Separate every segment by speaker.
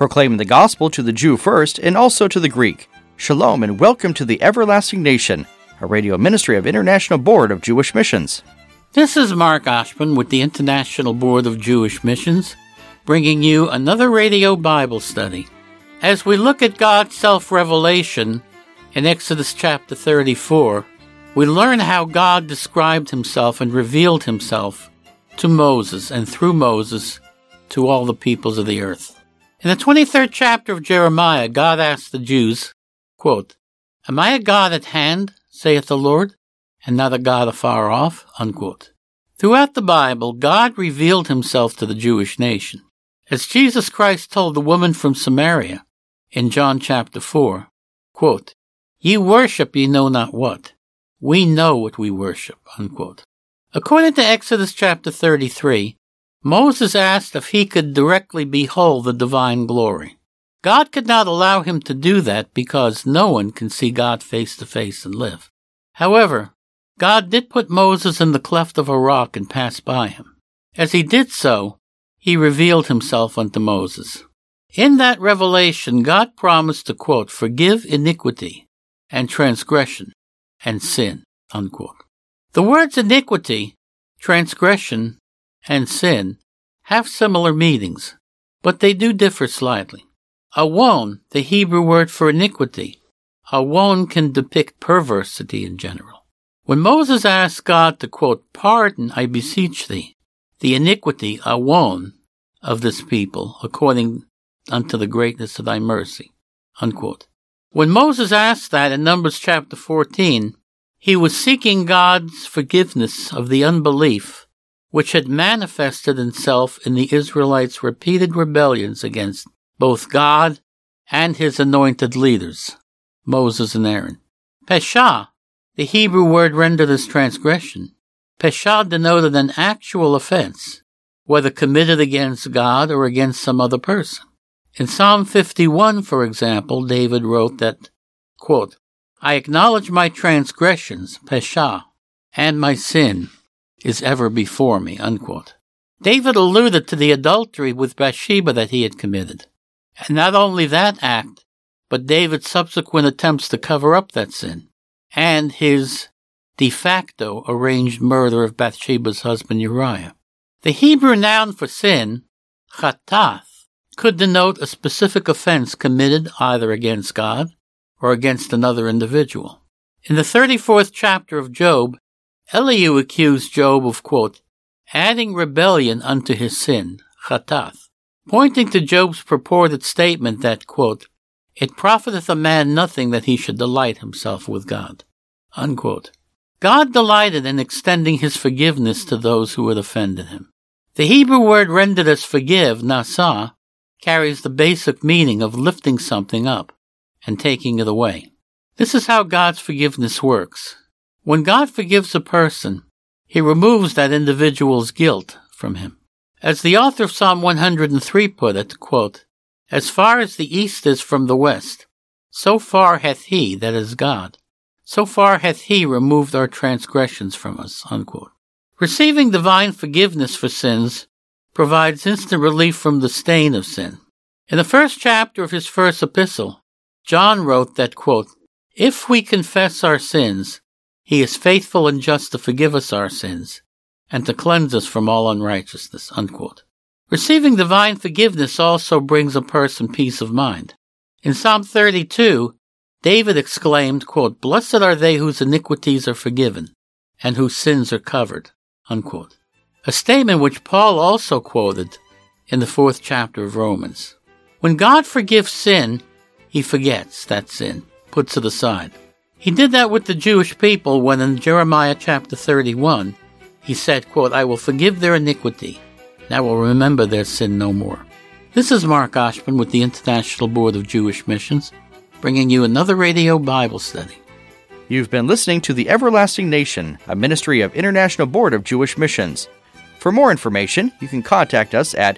Speaker 1: proclaiming the gospel to the Jew first and also to the Greek. Shalom and welcome to the Everlasting Nation, a radio ministry of International Board of Jewish Missions.
Speaker 2: This is Mark Oshman with the International Board of Jewish Missions, bringing you another radio Bible study. As we look at God's self-revelation in Exodus chapter 34, we learn how God described himself and revealed himself to Moses and through Moses to all the peoples of the earth. In the 23rd chapter of Jeremiah, God asked the Jews, quote, "Am I a God at hand, saith the Lord, and not a God afar off?" Unquote. Throughout the Bible, God revealed himself to the Jewish nation. As Jesus Christ told the woman from Samaria in John chapter 4, quote, "Ye worship ye know not what. We know what we worship." Unquote. According to Exodus chapter 33, Moses asked if he could directly behold the divine glory. God could not allow him to do that because no one can see God face to face and live. However, God did put Moses in the cleft of a rock and pass by him. As he did so, he revealed himself unto Moses. In that revelation, God promised to, quote, "forgive iniquity and transgression and sin," unquote. The words iniquity, transgression, and sin have similar meanings, but they do differ slightly. Awon, the Hebrew word for iniquity, awon can depict perversity in general. When Moses asked God to, quote, "pardon, I beseech thee, the iniquity, awon, of this people, according unto the greatness of thy mercy," unquote. When Moses asked that in Numbers chapter 14, he was seeking God's forgiveness of the unbelief which had manifested itself in the Israelites' repeated rebellions against both God and his anointed leaders, Moses and Aaron. Pesha, the Hebrew word rendered as transgression, pesha denoted an actual offense, whether committed against God or against some other person. In Psalm 51, for example, David wrote that, quote, "I acknowledge my transgressions, pesha, and my sin is ever before me," unquote. David alluded to the adultery with Bathsheba that he had committed. And not only that act, but David's subsequent attempts to cover up that sin, and his de facto arranged murder of Bathsheba's husband Uriah. The Hebrew noun for sin, chatath, could denote a specific offense committed either against God or against another individual. In the 34th chapter of Job, Elihu accused Job of, quote, "adding rebellion unto his sin," chatath, pointing to Job's purported statement that, quote, "it profiteth a man nothing that he should delight himself with God," unquote. God delighted in extending his forgiveness to those who had offended him. The Hebrew word rendered as forgive, nasah, carries the basic meaning of lifting something up and taking it away. This is how God's forgiveness works. When God forgives a person, he removes that individual's guilt from him. As the author of Psalm 103 put it, quote, "as far as the east is from the west, so far hath he," that is God, "so far hath he removed our transgressions from us," unquote. Receiving divine forgiveness for sins provides instant relief from the stain of sin. In the first chapter of his first epistle, John wrote that, quote, "if we confess our sins, he is faithful and just to forgive us our sins and to cleanse us from all unrighteousness," unquote. Receiving divine forgiveness also brings a person peace of mind. In Psalm 32, David exclaimed, quote, "blessed are they whose iniquities are forgiven and whose sins are covered," unquote. A statement which Paul also quoted in the 4th chapter of Romans. When God forgives sin, he forgets that sin, puts it aside. He did that with the Jewish people when in Jeremiah chapter 31, he said, quote, "I will forgive their iniquity, and I will remember their sin no more." This is Mark Oshman with the International Board of Jewish Missions, bringing you another radio Bible study.
Speaker 1: You've been listening to The Everlasting Nation, a ministry of International Board of Jewish Missions. For more information, you can contact us at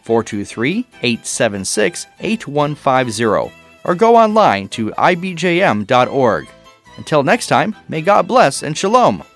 Speaker 1: 423-876-8150 or go online to ibjm.org. Until next time, may God bless and shalom.